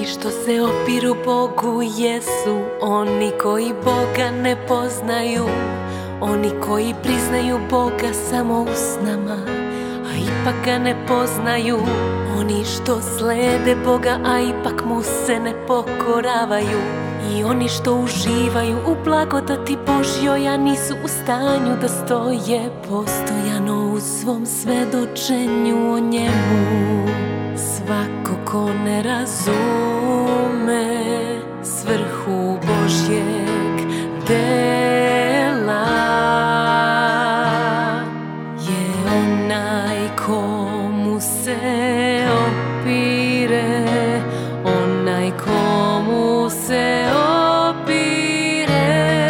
što se opiru Bogu jesu oni koji Boga ne poznaju, oni koji priznaju Boga samo usnama, a ipak ga ne poznaju, oni što slede Boga, a ipak mu se ne pokoravaju, i oni što uživaju u blagodati Božjoj, a nisu u stanju da stoje postojano u svom svedočenju o njemu. Svako ko ne razume svrhu Božjeg dela je onaj komu se opire, onaj komu se opire,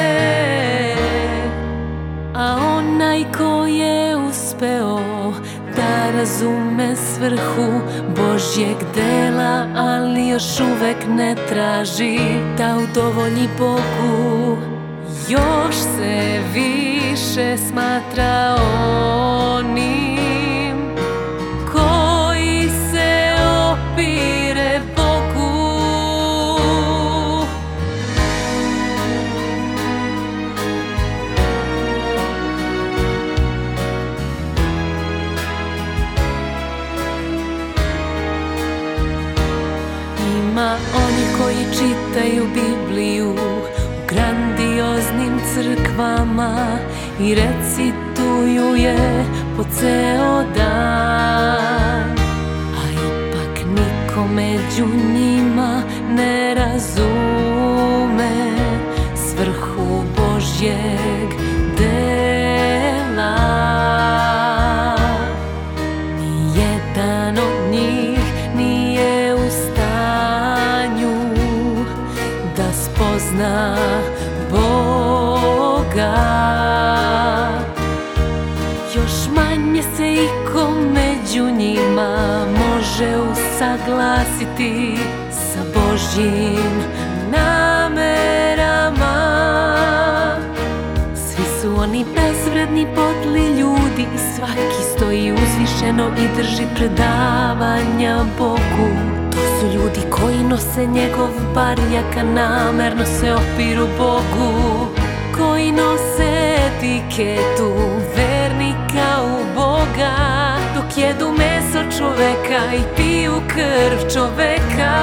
a onaj ko je uspeo da razume svrhu Božjeg dela, ali još uvek ne traži da udovolji Bogu, još se više smatra onim koji se opire Bogu. Ima oni koji čitaju Bibliju u grandioznim crkvama i recituju je po ceo dan, a ipak niko među njima ne razume svrhu Božjeg dela. Nijedan od njih nije u stanju da spozna Boga, još manje se iko među njima može usaglasiti sa Božjim namerama. Svi su oni bezvredni, podli ljudi i svaki stoji uzvišeno i drži predavanja Bogu. To su ljudi koji nose njegov barjak, a namerno se opiru Bogu, koji nose etiketu vernika u Boga, dok jedu meso čoveka i piju krv čoveka.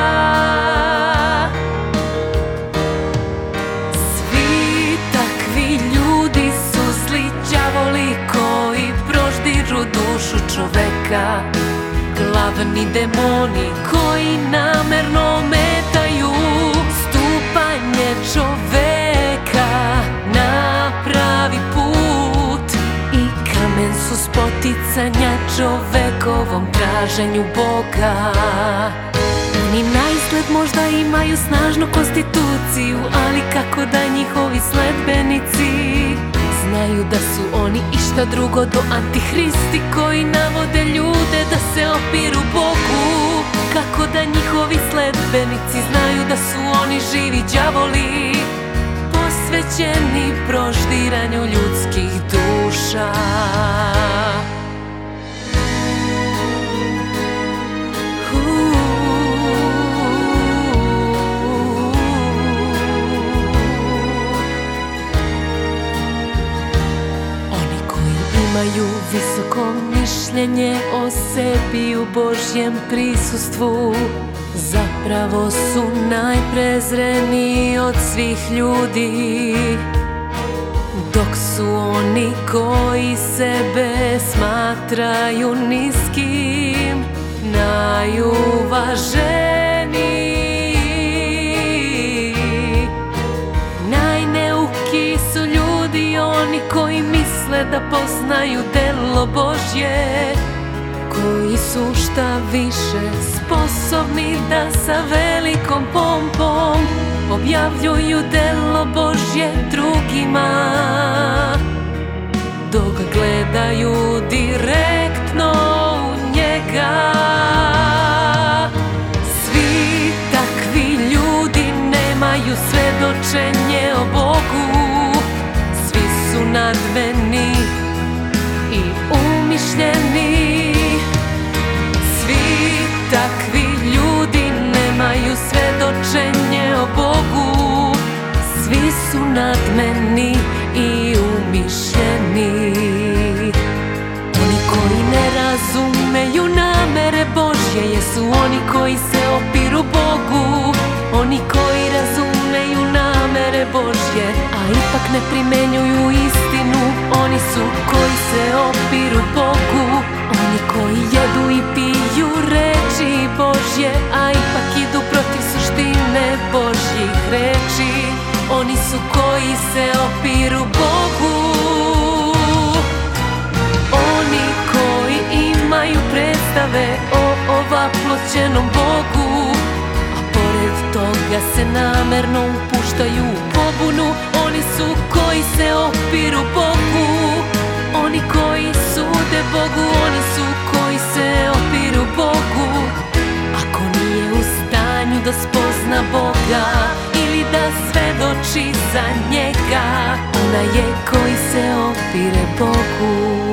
Svi takvi ljudi su zli đavoli koji proždiru dušu čoveka, glavni demoni koji namerno ometaju stupanje čoveka na pravi put i kamen su spoticanja čovekovom traženju Boga. Oni naizgled možda imaju snažnu konstituciju, ali kako da njihovi sledbenici znaju da su oni išta drugo do antihristi koji navode ljude da se opiru Bogu. Kako da njihovi sledbenici znaju da su oni živi đavoli, posvećeni proždiranju ljudskih duša. Imaju visoko mišljenje o sebi u Božjem prisustvu, zapravo su najprezreniji od svih ljudi, dok su oni koji sebe smatraju niskim najuvaženiji. Najneuki su ljudi oni koji misle da poznaju delo Božje, koji su šta više sposobni da sa velikom pompom objavljuju delo Božje drugima, dok gledaju direktno u njega. Svi takvi ljudi nemaju svedočenje o Bogu, svi su nadmeni i umišljeni. Svi takvi ljudi nemaju sve su oni koji se opiru Bogu, oni koji razumeju namere Božje, a ipak ne primenjuju istinu. Oni su koji se opiru Bogu, oni koji jedu i piju reči Božje, a ipak idu protiv suštine Božjih reči. Oni su koji se opiru Bogu, oni koji imaju predstave o ovaploćenom Bogu, a pored toga se namerno upuštaju u pobunu. Oni su koji se opiru Bogu, oni koji sude Bogu, oni su koji se opiru Bogu. Ako nije u stanju da spozna Boga ili da svedoči za njega, onaj je koji se opire Bogu.